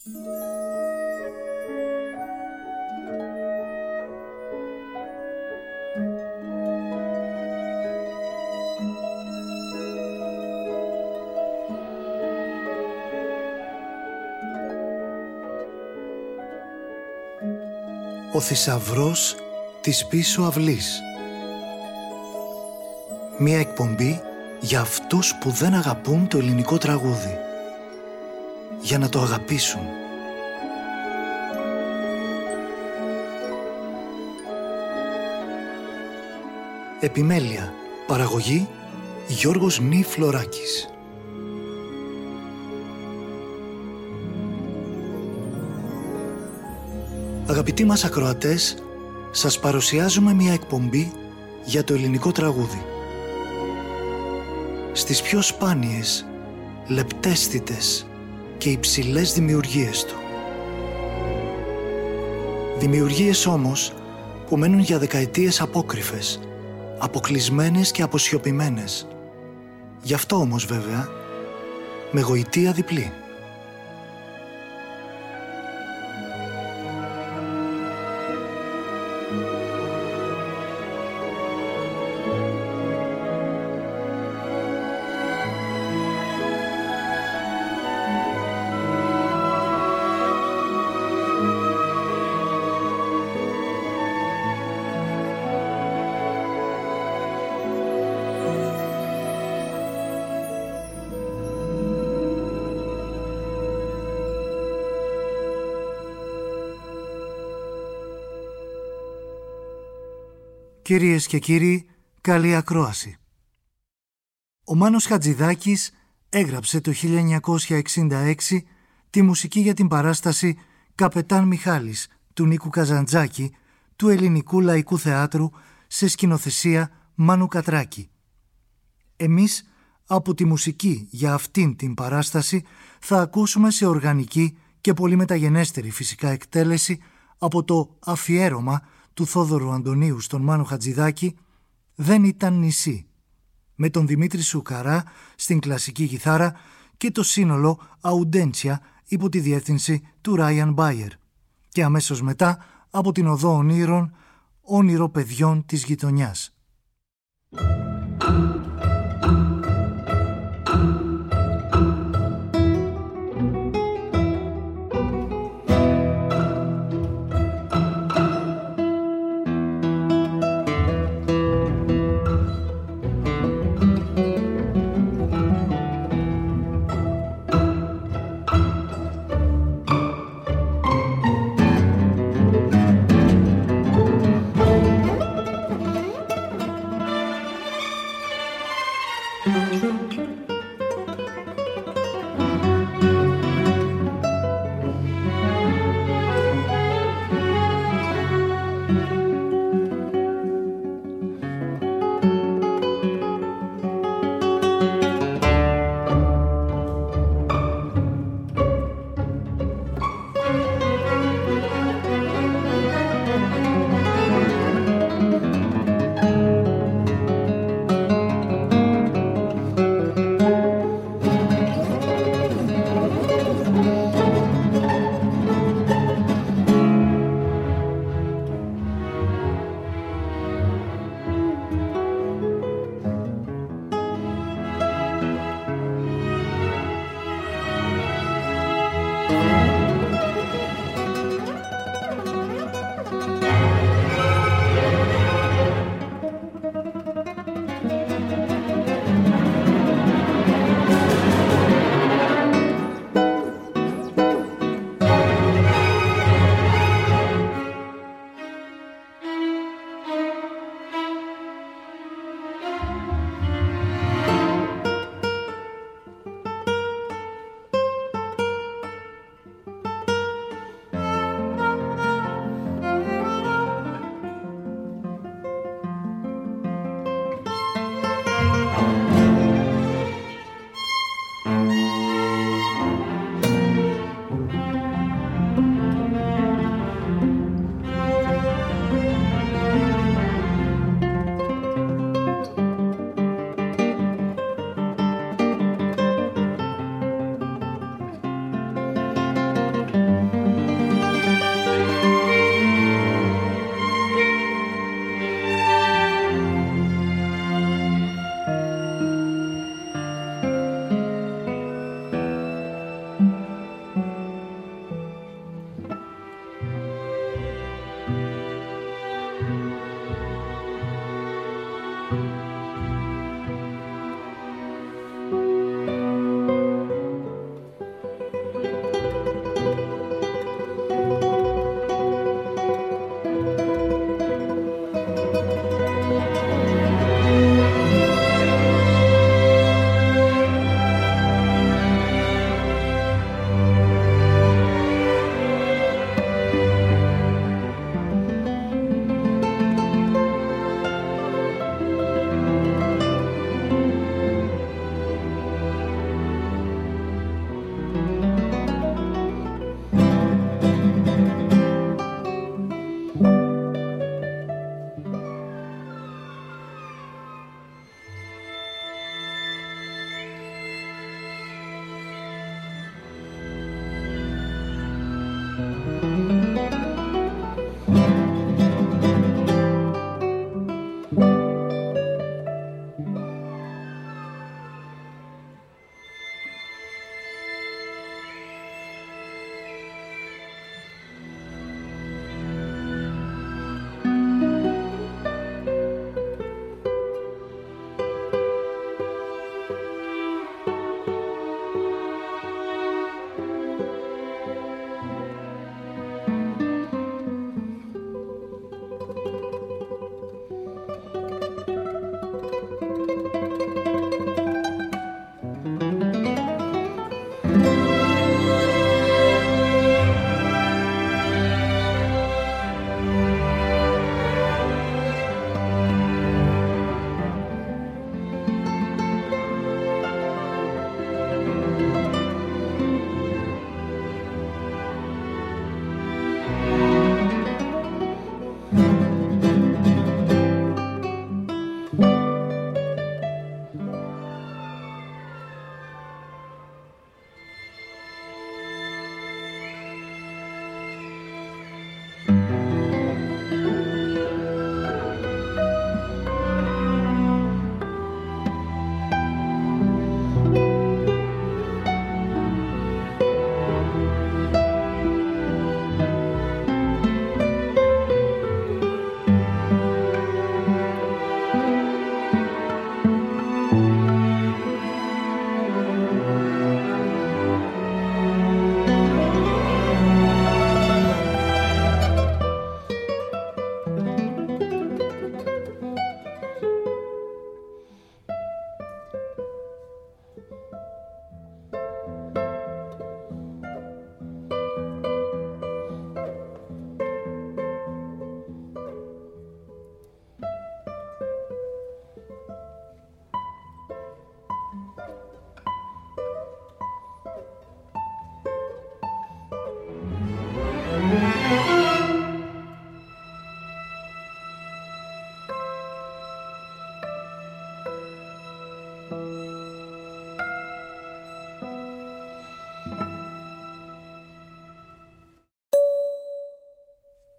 Ο θησαυρός της πίσω αυλής. Μία εκπομπή για αυτούς που δεν αγαπούν το ελληνικό τραγούδι. Για να το αγαπήσουν. Επιμέλεια. Παραγωγή Γιώργος Νι Φλωράκης. Αγαπητοί μας ακροατές, σας παρουσιάζουμε μια εκπομπή για το ελληνικό τραγούδι. Στις πιο σπάνιες, λεπτέστητες και υψηλές δημιουργίες του. Δημιουργίες όμως που μένουν για δεκαετίες απόκρυφες, αποκλεισμένες και αποσιωπημένες. Γι' αυτό όμως βέβαια, με γοητεία διπλή. Κυρίες και κύριοι, καλή ακρόαση. Ο Μάνος Χατζηδάκης έγραψε το 1966 τη μουσική για την παράσταση «Καπετάν Μιχάλης» του Νίκου Καζαντζάκη του Ελληνικού Λαϊκού Θεάτρου σε σκηνοθεσία Μάνου Κατράκη. Εμείς από τη μουσική για αυτήν την παράσταση θα ακούσουμε σε οργανική και πολύ μεταγενέστερη φυσικά εκτέλεση από το αφιέρωμα του Θόδωρου Αντωνίου στον Μάνο Χατζηδάκη «Δεν ήταν νησί», με τον Δημήτρη Σουκαρά στην κλασική κιθάρα και το σύνολο Αουντέντσια υπό τη διεύθυνση του Ράιαν Μπάιερ, και αμέσως μετά από την Οδό Ονείρων, όνειρο παιδιών της γειτονιάς.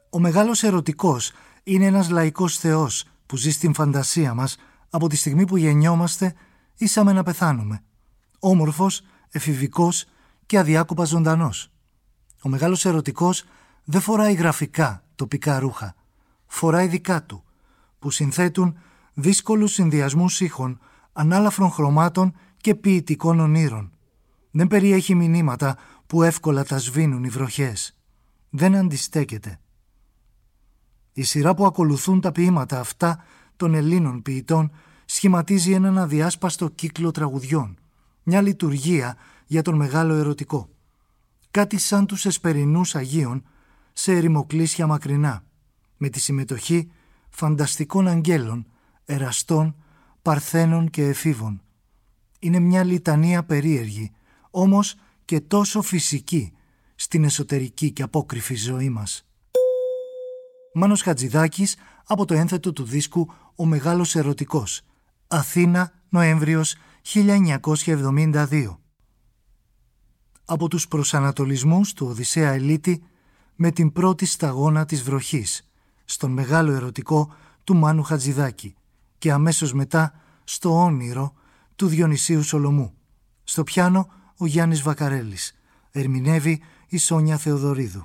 Ο μεγάλος ερωτικός είναι ένας λαϊκός θεός που ζει στην φαντασία μας από τη στιγμή που γεννιόμαστε ήσαμε να πεθάνουμε. Όμορφος, εφηβικός και αδιάκοπα ζωντανός. Ο μεγάλος ερωτικός δεν φοράει γραφικά τοπικά ρούχα. Φοράει δικά του, που συνθέτουν δύσκολους συνδυασμούς ήχων, ανάλαφρων χρωμάτων και ποιητικών ονείρων. Δεν περιέχει μηνύματα που εύκολα τα σβήνουν οι βροχές. Δεν αντιστέκεται. Η σειρά που ακολουθούν τα ποίηματα αυτά των Ελλήνων ποιητών σχηματίζει έναν αδιάσπαστο κύκλο τραγουδιών, μια λειτουργία για τον μεγάλο ερωτικό. Κάτι σαν τους εσπερινούς Αγίων σε ερημοκλήσια μακρινά, με τη συμμετοχή φανταστικών αγγέλων, εραστών, παρθένων και εφήβων. Είναι μια λιτανία περίεργη, όμως και τόσο φυσική στην εσωτερική και απόκρυφη ζωή μας. Μάνος Χατζηδάκης από το ένθετο του δίσκου «Ο Μεγάλος Ερωτικός», Αθήνα, Νοέμβριος 1972. Από τους προσανατολισμούς του Οδυσσέα Ελίτη με την πρώτη σταγόνα της βροχής, στον Μεγάλο Ερωτικό του Μάνου Χατζηδάκη και αμέσως μετά στο Όνειρο του Διονυσίου Σολομού. Στο πιάνο ο Γιάννης Βακαρέλης. Ερμηνεύει η Σόνια Θεοδωρίδου.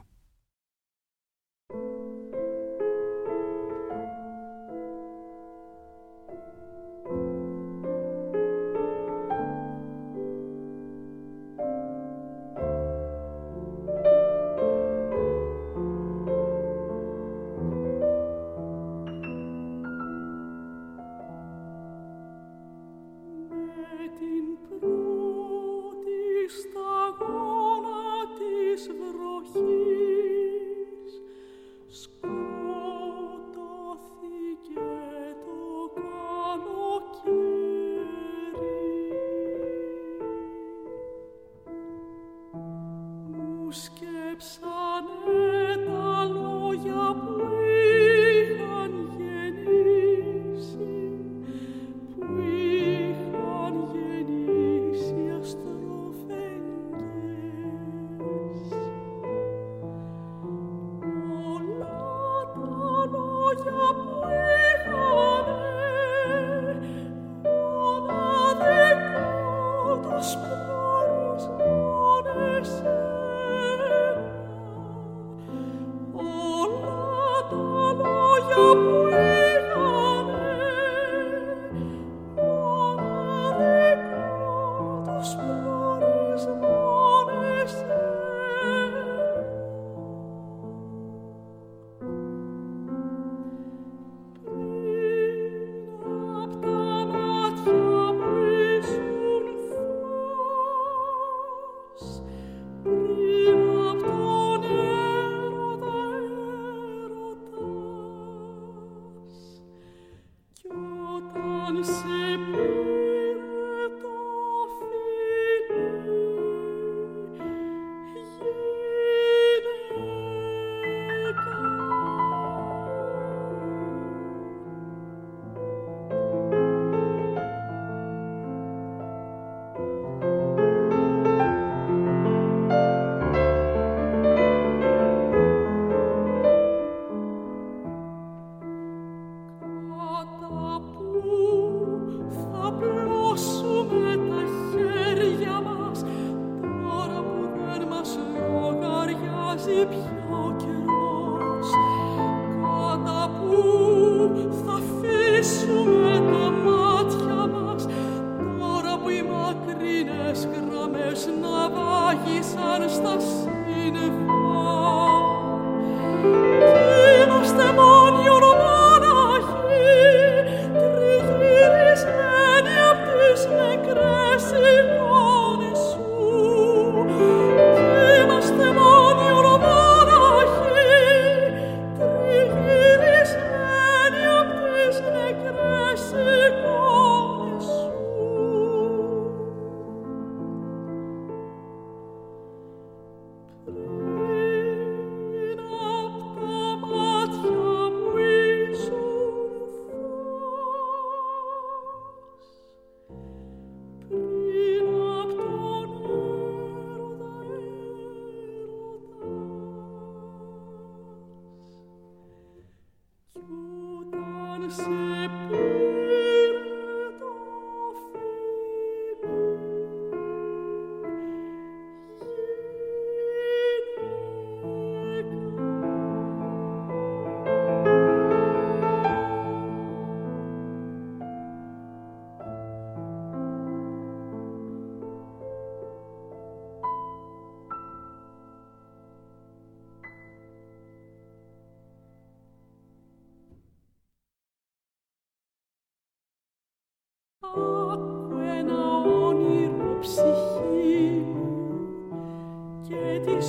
Άκου ένα όνειρο ψυχή και της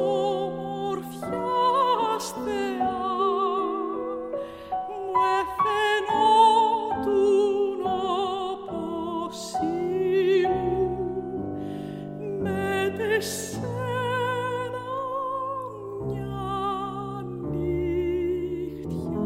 ομορφιάς θεά μου εφαινότουν όπως ήμουν με τεσσένα μια νύχτια.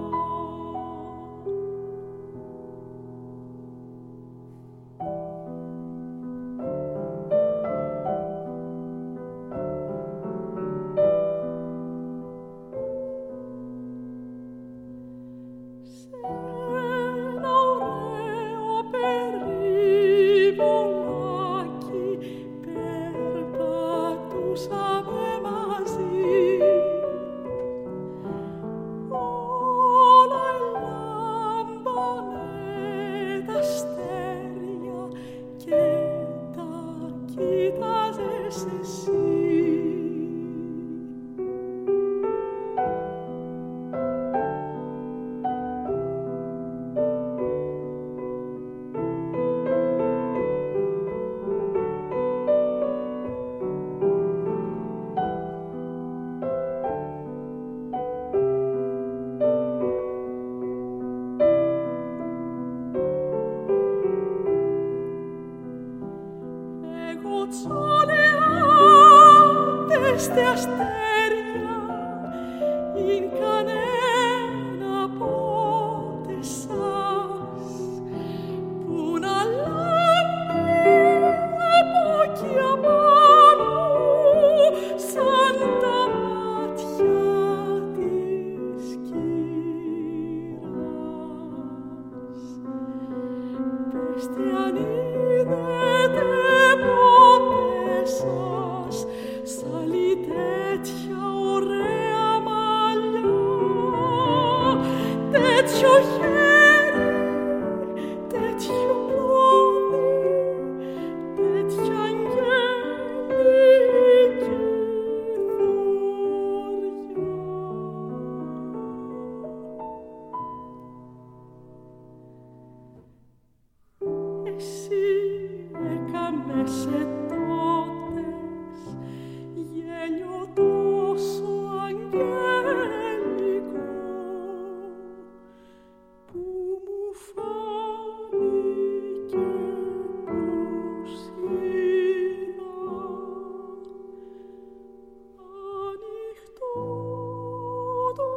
Στε αστέρια ειν κανένα πότε σας που να λάμπει από κι απάνω σαν τα μάτια της κύρας. Πεστε αν είδετε ποτέ σας σαλί τέτοια ωραία μαλλιά, τέτοιο χέρι, τέτοιο πόδι, τέτοια αγγελική θωριά. Εσύ έκαμεσαι τότες γέλιο τόσο αγγελικό που μου φάνηκε πως είδα ανοιχτό τον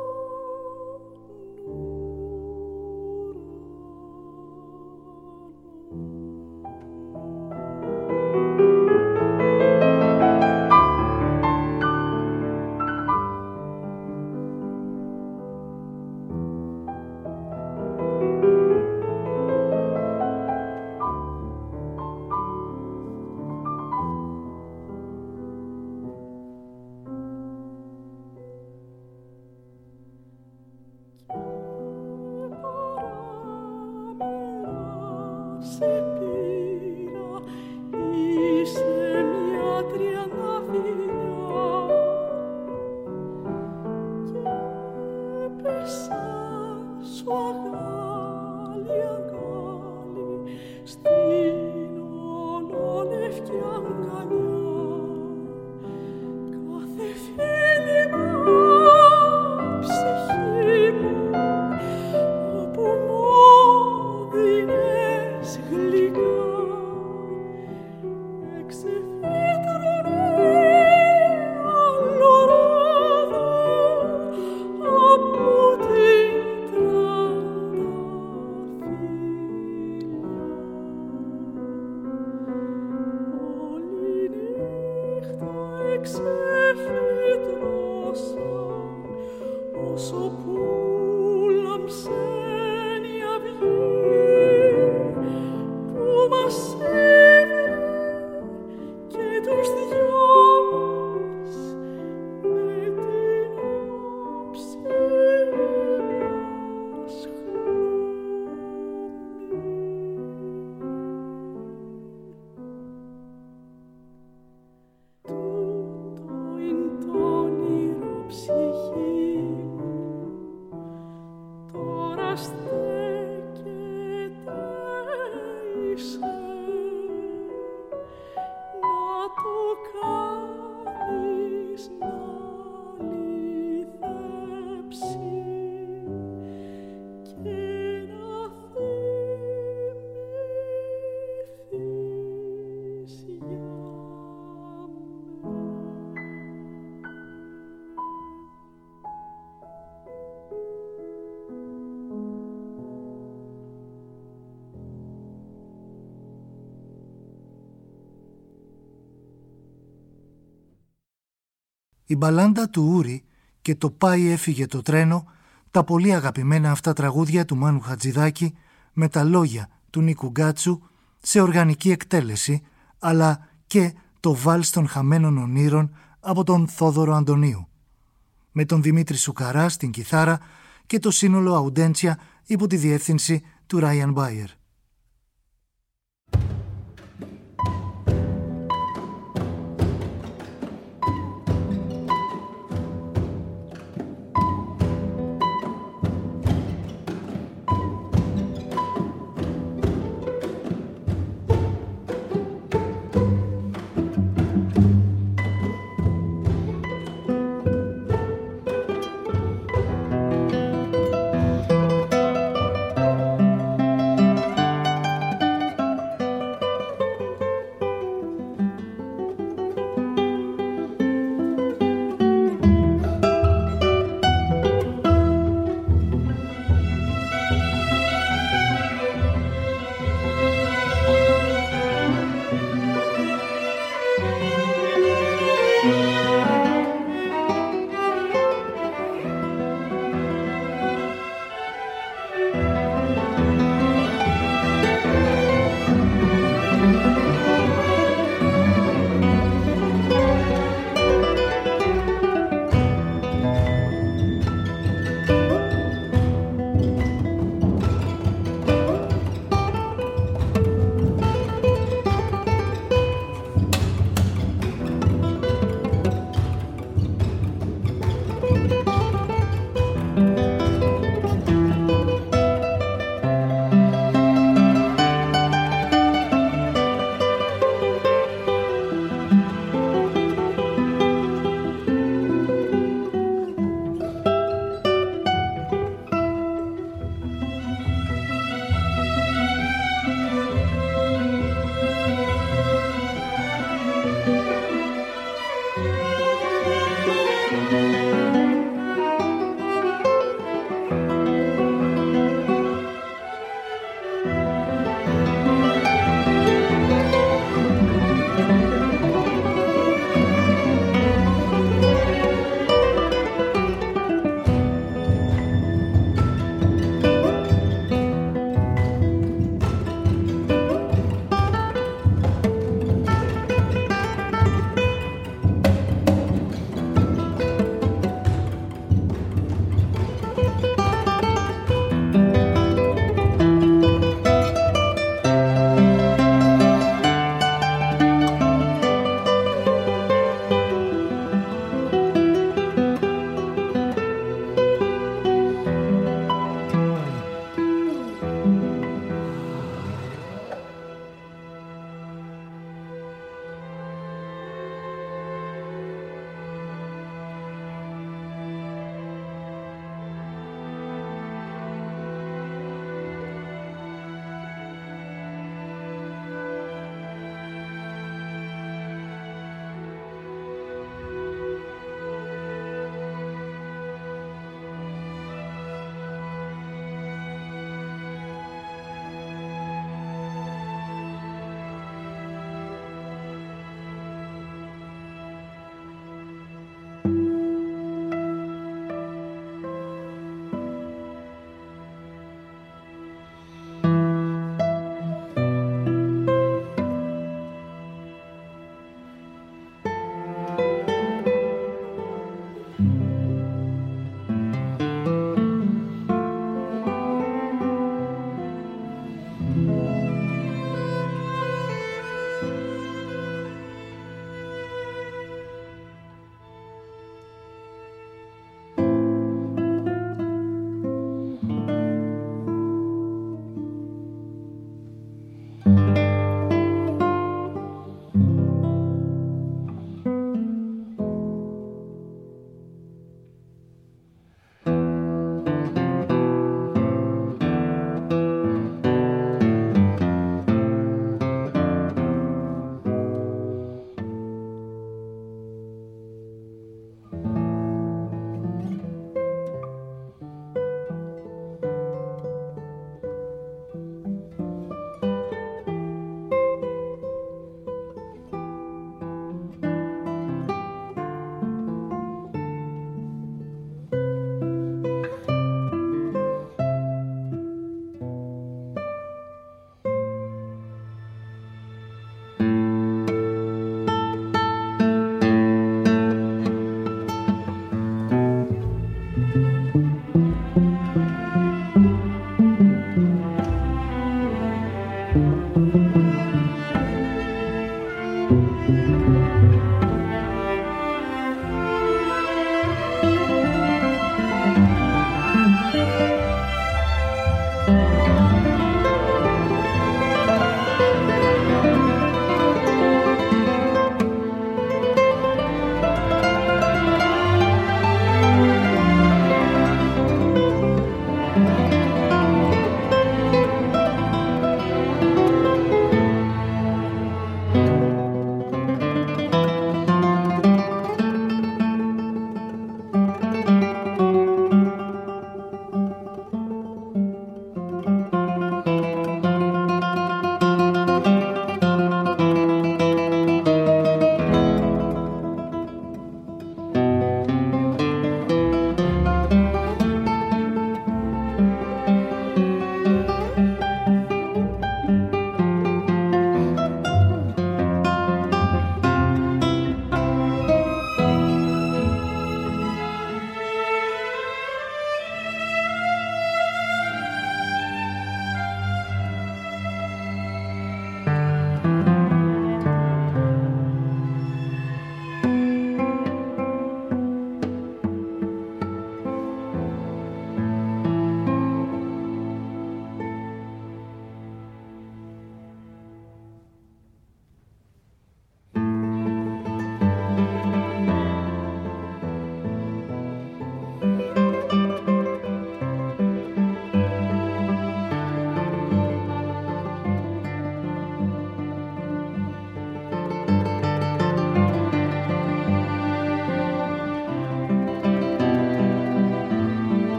σε πήρα, είσαι μια τριανταφυλλιά και πέσα σου αγάλη, αγάλη στην ολόλευκη αγκαλιά. Κάθε φίλημα ψυχή μου όπου μου δίνες γλυκά εξεφύτρωνε αλλοράδα από την τρανταφύλλα. Όλη νύχτα εξεφύτρωσα όσο που λάμψε Η μπαλάντα του Ούρη και το «Πάει έφυγε το τρένο», τα πολύ αγαπημένα αυτά τραγούδια του Μάνου Χατζηδάκη με τα λόγια του Νίκου Γκάτσου σε οργανική εκτέλεση, αλλά και το «Βάλς των χαμένων ονείρων» από τον Θόδωρο Αντωνίου, με τον Δημήτρη Σουκαρά στην κιθάρα και το σύνολο Αουντέντσια υπό τη διεύθυνση του Ράιαν Μπάιερ.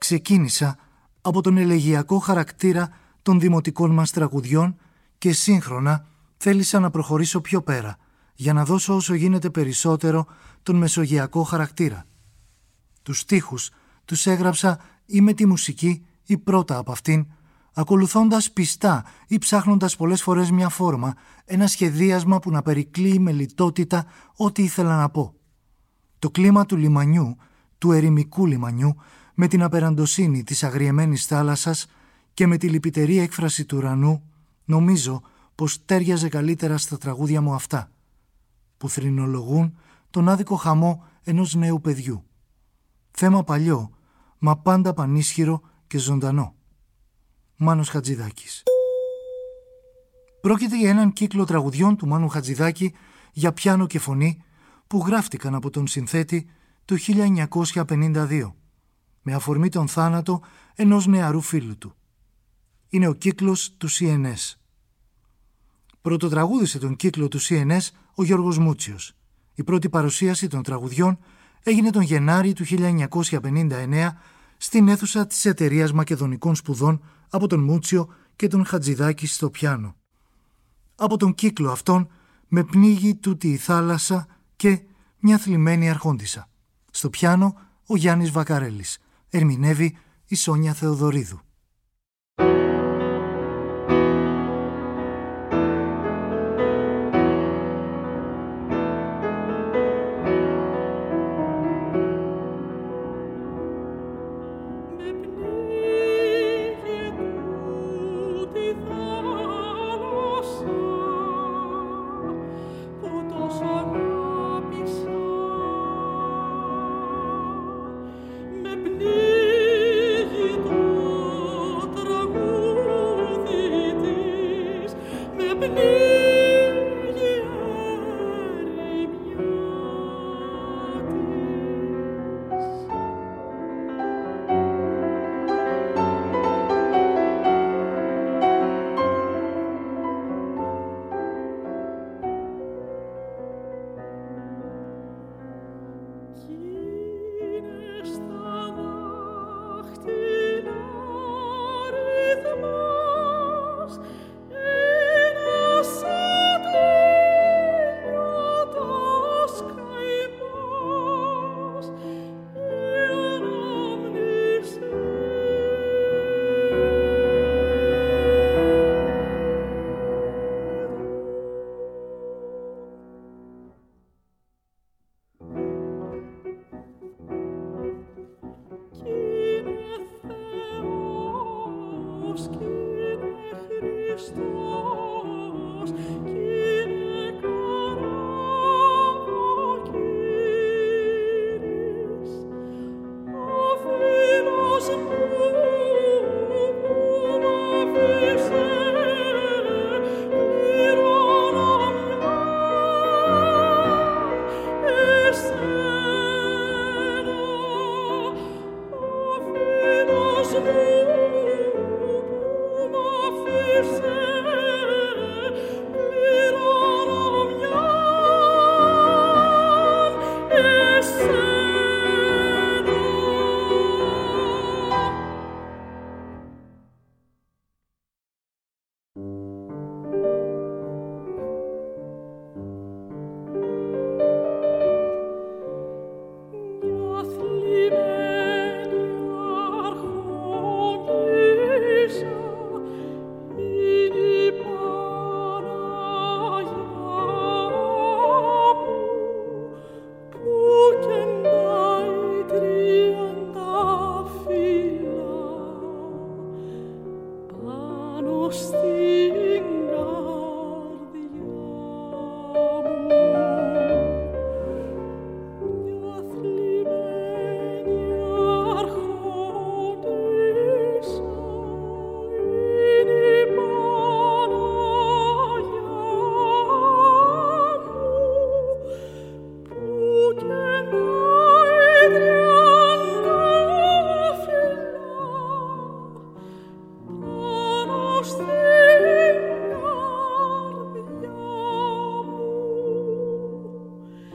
Ξεκίνησα από τον ελεγειακό χαρακτήρα των δημοτικών μας τραγουδιών και σύγχρονα θέλησα να προχωρήσω πιο πέρα για να δώσω όσο γίνεται περισσότερο τον μεσογειακό χαρακτήρα. Τους στίχους τους έγραψα ή με τη μουσική ή πρώτα από αυτήν, ακολουθώντας πιστά ή ψάχνοντας πολλές φορές μια φόρμα, ένα σχεδίασμα που να περικλείει με λιτότητα ό,τι ήθελα να πω. Το κλίμα του λιμανιού, του ερημικού λιμανιού, με την απεραντοσύνη της αγριεμένης θάλασσας και με τη λυπητερή έκφραση του ουρανού, νομίζω πως τέριαζε καλύτερα στα τραγούδια μου αυτά, που θρηνολογούν τον άδικο χαμό ενός νέου παιδιού. Θέμα παλιό, μα πάντα πανίσχυρο και ζωντανό. Μάνος Χατζηδάκης. Πρόκειται για έναν κύκλο τραγουδιών του Μάνου Χατζηδάκη για πιάνο και φωνή που γράφτηκαν από τον συνθέτη το 1952 με αφορμή τον θάνατο ενός νεαρού φίλου του. Είναι ο κύκλος του CNS. Πρωτοτραγούδησε τον κύκλο του CNS ο Γιώργος Μούτσιος. Η πρώτη παρουσίαση των τραγουδιών έγινε τον Γενάρη του 1959 στην αίθουσα της Εταιρείας Μακεδονικών Σπουδών από τον Μούτσιο και τον Χατζηδάκη στο πιάνο. Από τον κύκλο αυτόν με πνίγει τούτη η θάλασσα και μια θλιμμένη αρχόντισσα. Στο πιάνο ο Γιάννης Βακαρέλης. Ερμηνεύει η Σόνια Θεοδωρίδου.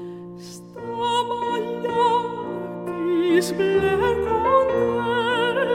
Bläckande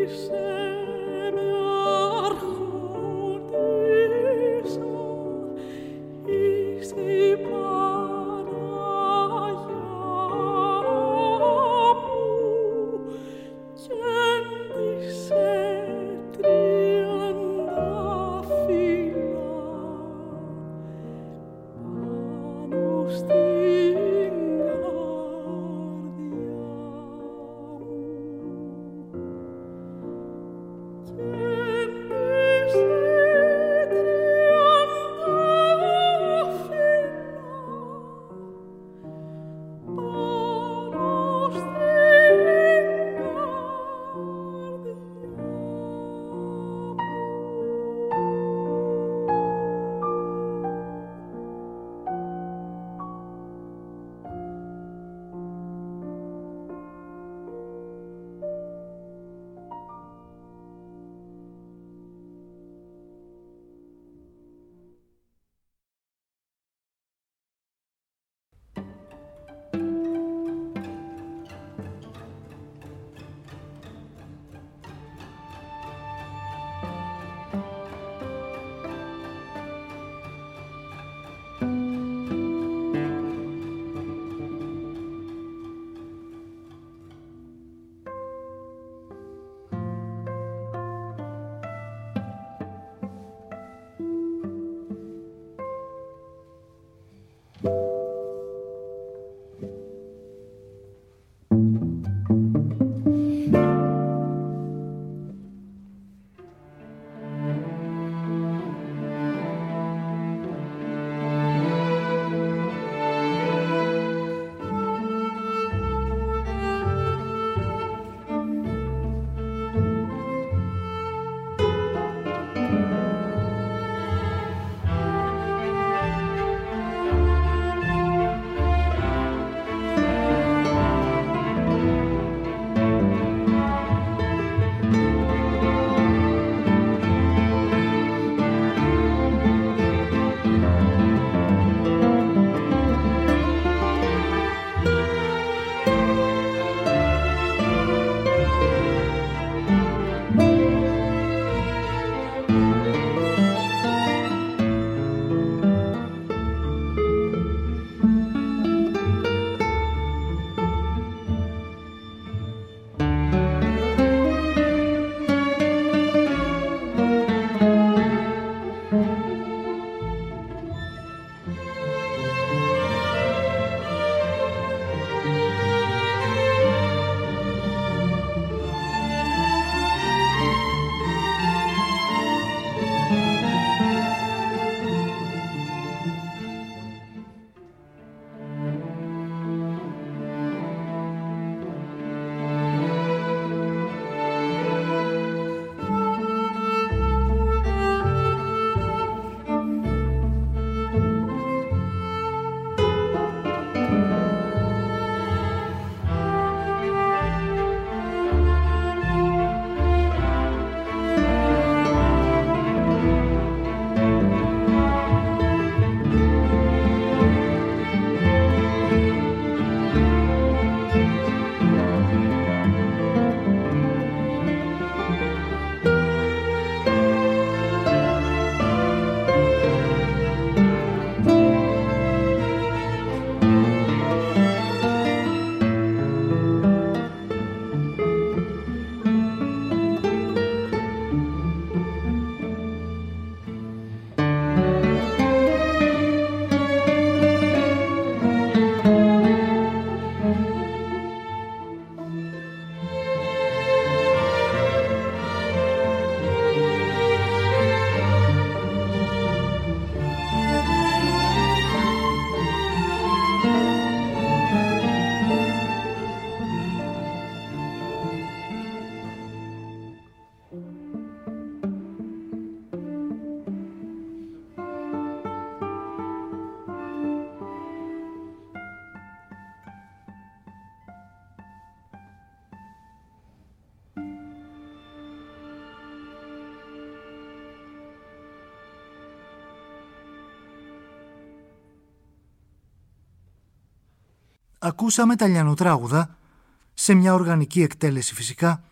Ακούσαμε τα λιανοτράγουδα, σε μια οργανική εκτέλεση φυσικά,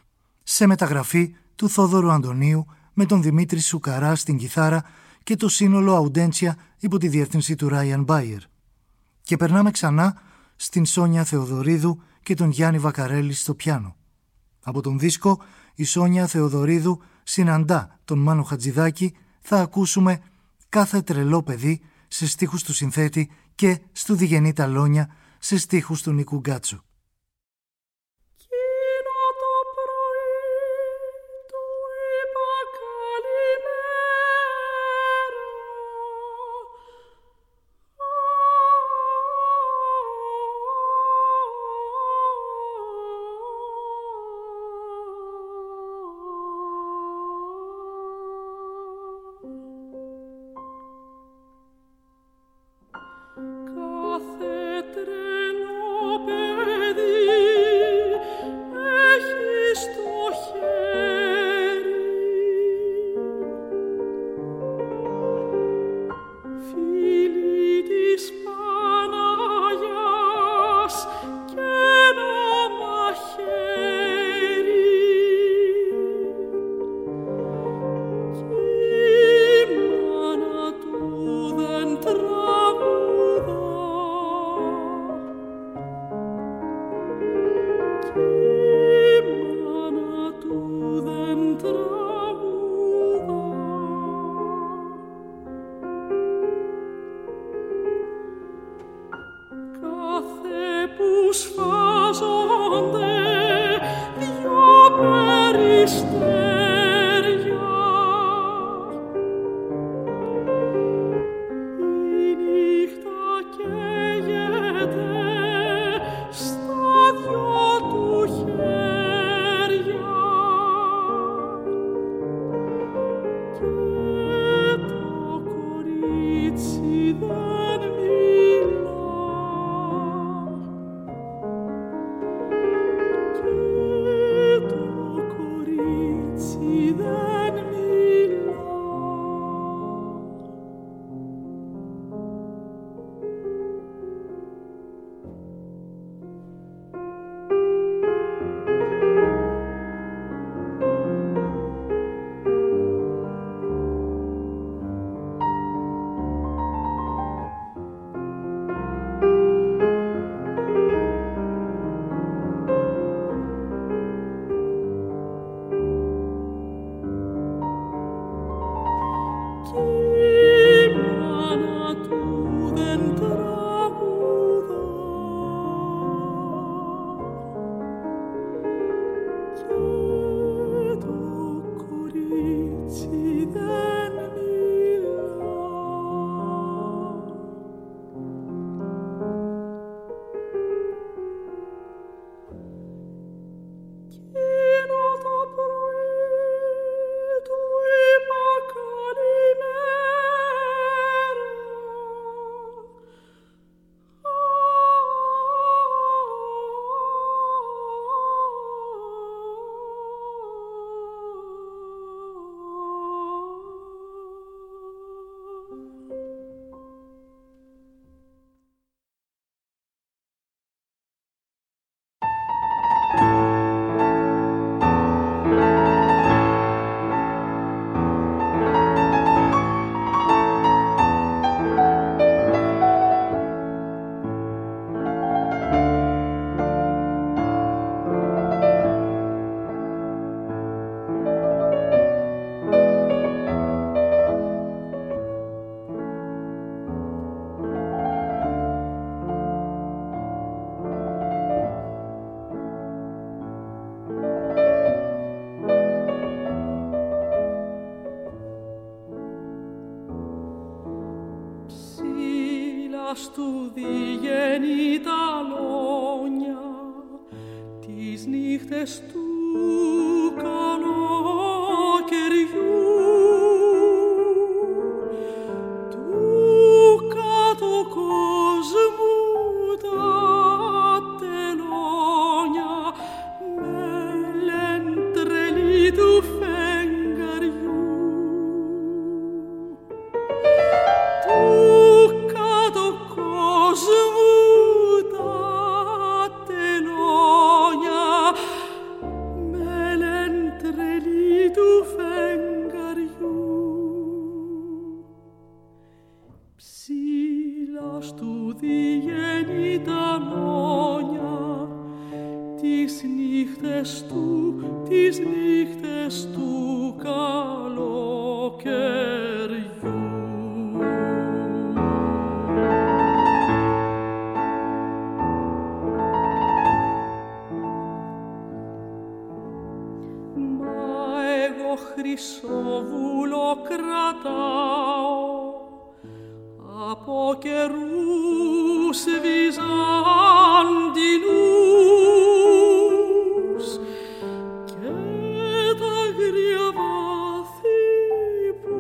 σε μεταγραφή του Θόδωρου Αντωνίου με τον Δημήτρη Σουκαρά στην κιθάρα και το σύνολο Αουντέντσια υπό τη διεύθυνση του Ράιαν Μπάιερ. Και περνάμε ξανά στην Σόνια Θεοδωρίδου και τον Γιάννη Βακαρέλη στο πιάνο. Από τον δίσκο η Σόνια Θεοδωρίδου συναντά τον Μάνο Χατζηδάκη, θα ακούσουμε «Κάθε τρελό παιδί» σε στίχους του συνθέτη και «Στου Διγενή Ταλόνια» σε στίχους του Νίκου Γκάτσο. Στου Διγενή Ταλόνια τις νύχτες του καλοκαιριού, του κάτω κόσμου τα τελώνια με λεν τρελή του φεγγαριού. Κόσμου τα τελώνια με νύχτες του καλοκαιριού. Μα εγώ χρυσόβουλο κρατάω από καιρούς βυζαντινούς και τα αγρία βάθη που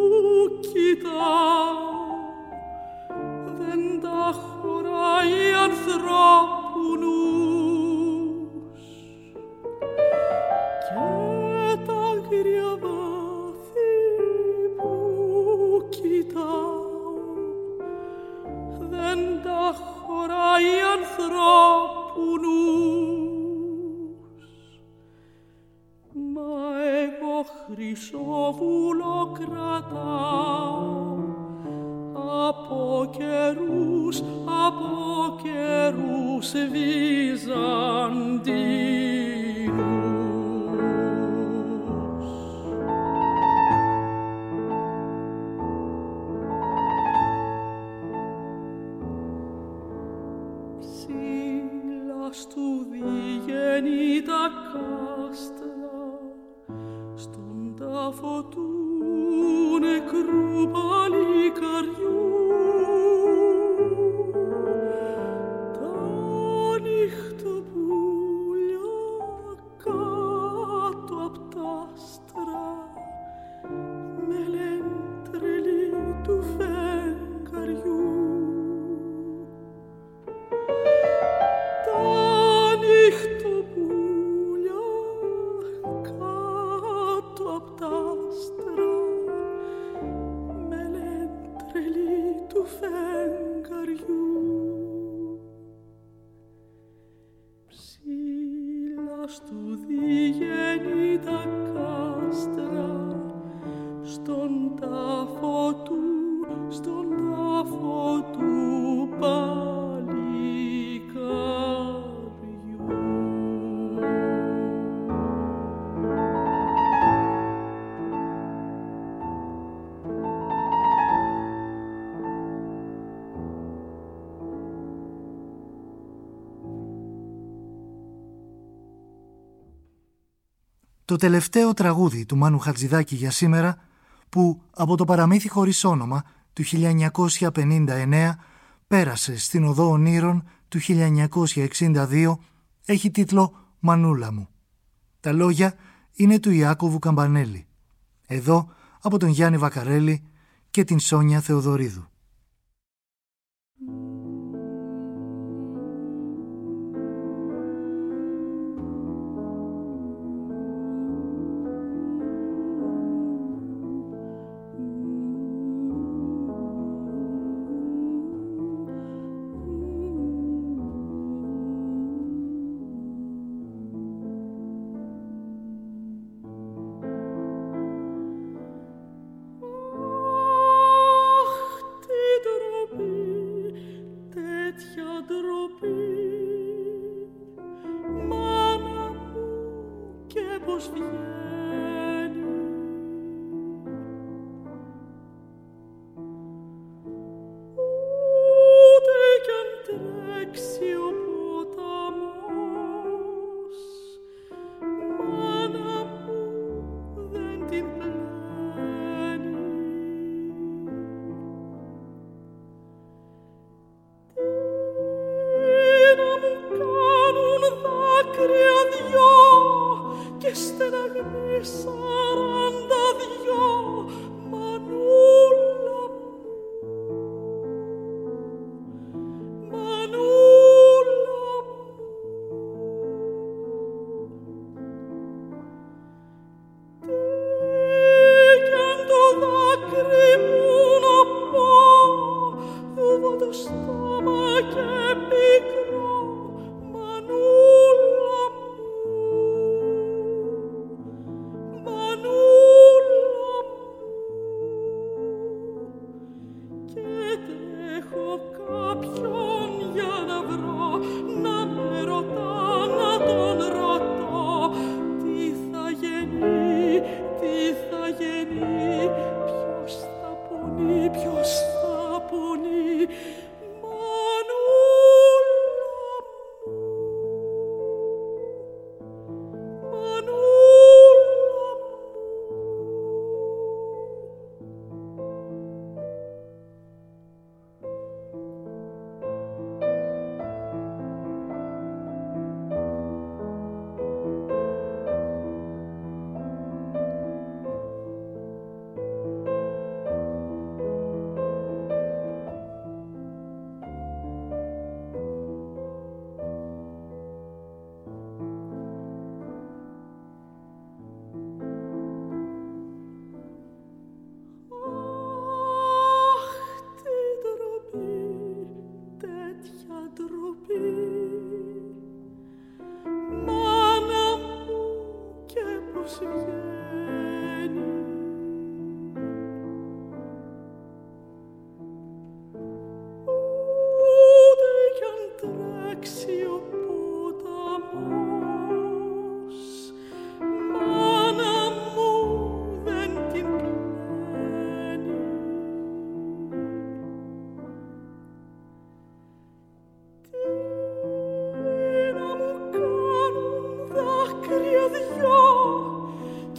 κοιτάω δεν τα χωράει ανθρώπου νους και τα αγρία βάθη που κοιτάω δεν τα χωράει ανθρώπου νους. Μα εγώ χρυσόβουλο κρατάω από καιρούς βυζαντινούς. Ψήλας του διγένει τα κάστρα στον τάφο του νεκρού παλικαριού. Τα νυχτοπούλια κάτω απ' τα άστρα με λένε τρελή του φεγγαριού. Τα νυχτοπούλια κάτω απ' τα άστρα με λένε τρελή του φεγγαριού. Ψήλας του διγένει τα κάστρα στον τάφο του παλικαριού. Το τελευταίο τραγούδι του Μάνου Χατζηδάκη για σήμερα, που από το παραμύθι χωρίς όνομα του 1959 πέρασε στην Οδό Ονείρων του 1962, έχει τίτλο «Μανούλα μου». Τα λόγια είναι του Ιάκωβου Καμπανέλη. Εδώ από τον Γιάννη Βακαρέλη και την Σόνια Θεοδωρίδου. Μανούλα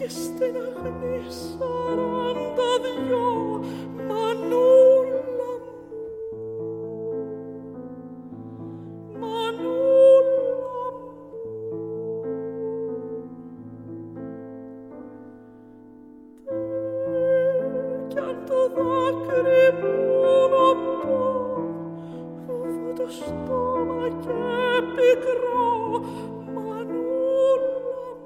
και στεναγμή 42, μανούλα μου, μανούλα μου. Κι αν το δάκρυ μου να πω, φοβώ το στόμα και πικρό, μανούλα μου,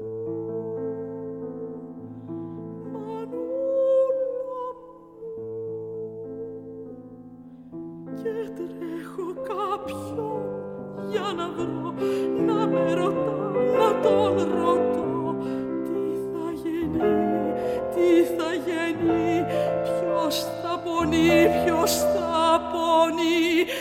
μανούλα μου. Και τρέχω κάποιον για να βρω, να με ρωτά, να τον ρωτώ, τι θα γίνει, ποιος θα πονεί, ποιος θα πονεί.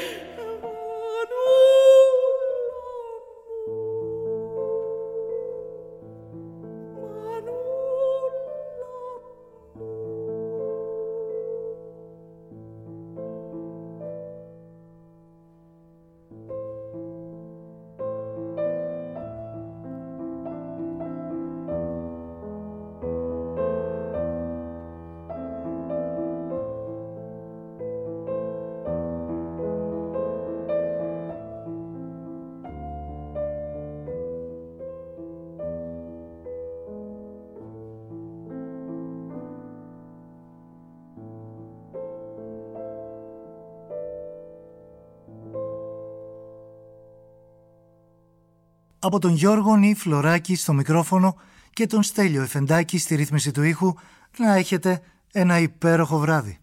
Από τον Γιώργο Νι Φλωράκη στο μικρόφωνο και τον Στέλιο Εφεντάκη στη ρύθμιση του ήχου, να έχετε ένα υπέροχο βράδυ.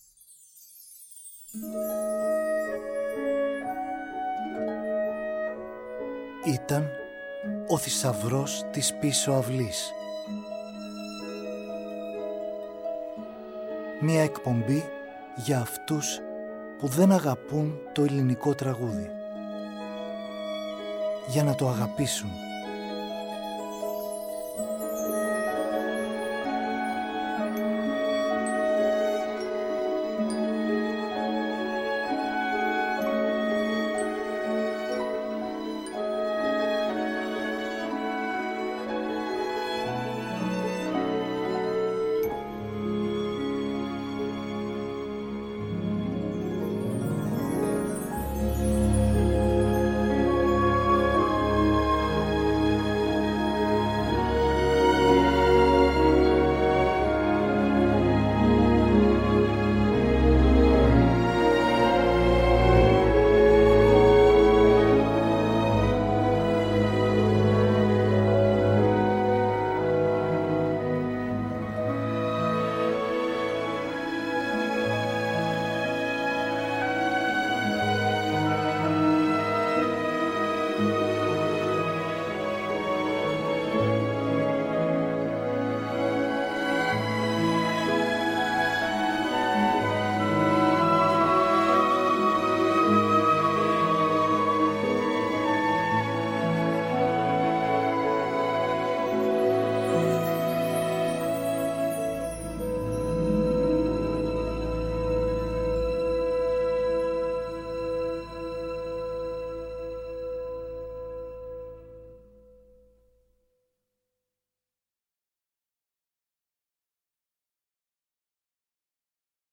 Ήταν ο θησαυρός της πίσω αυλής. Μια εκπομπή για αυτούς που δεν αγαπούν το ελληνικό τραγούδι, για να το αγαπήσουν.